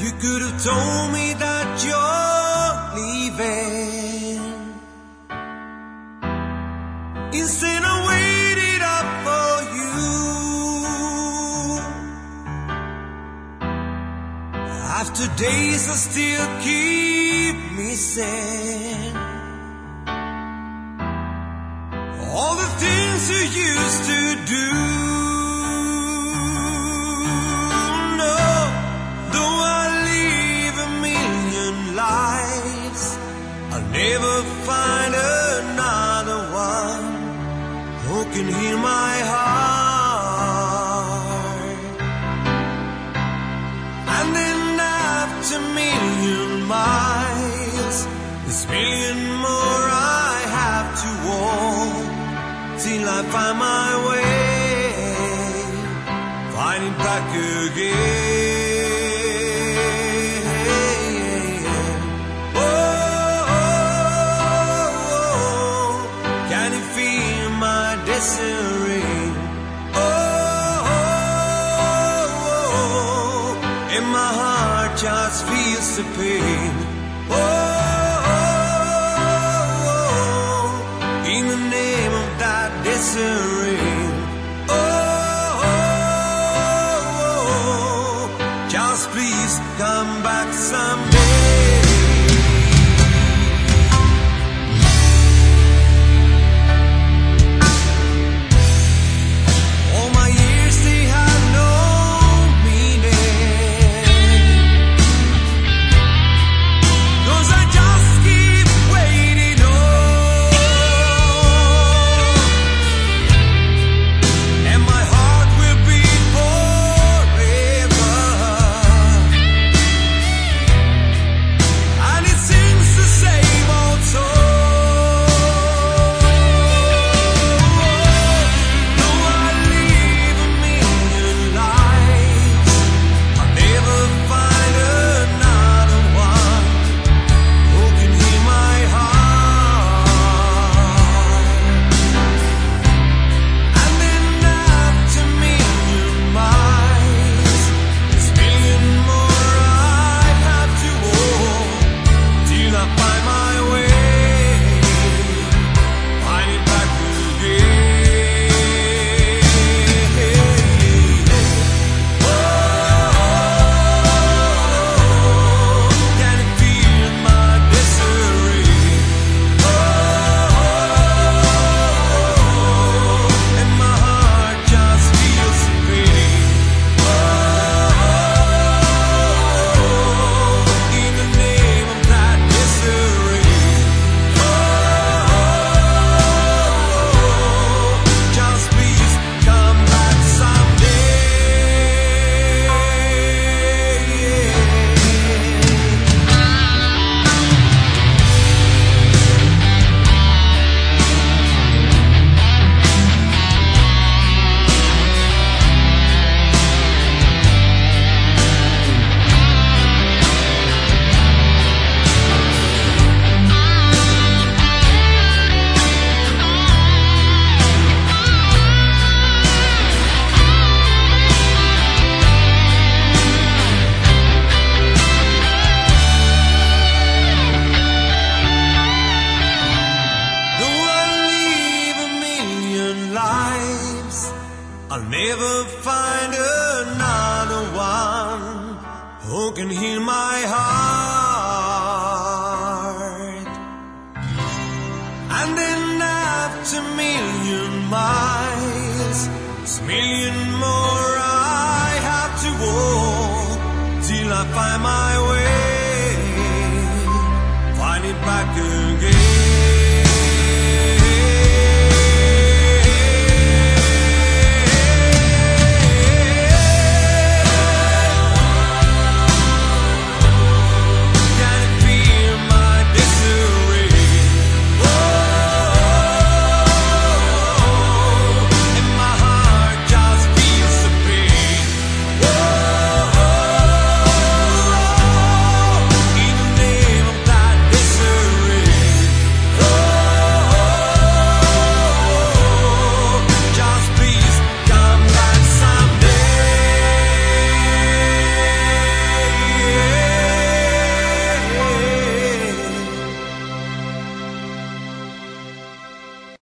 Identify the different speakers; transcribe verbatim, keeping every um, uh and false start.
Speaker 1: You could have told me that you're leaving. Instead I waited up for you. After days that still keep me sane. All the things you used to do. No, though I live a million lives, I'll never find another one who can heal my heart. And then after a million miles, this million more I have to walk till I find my way, finding back again. Oh, oh, oh, can you feel my destiny? Oh, oh, oh, and my heart just feels the pain. Oh, in the name of that disarray. Oh, oh, oh, just please come back someday. All my years they had no meaning, 'cause I just keep waiting on. I'll never find another one who can heal my heart. And then after a million miles, it's a million more I have to walk till I find my way.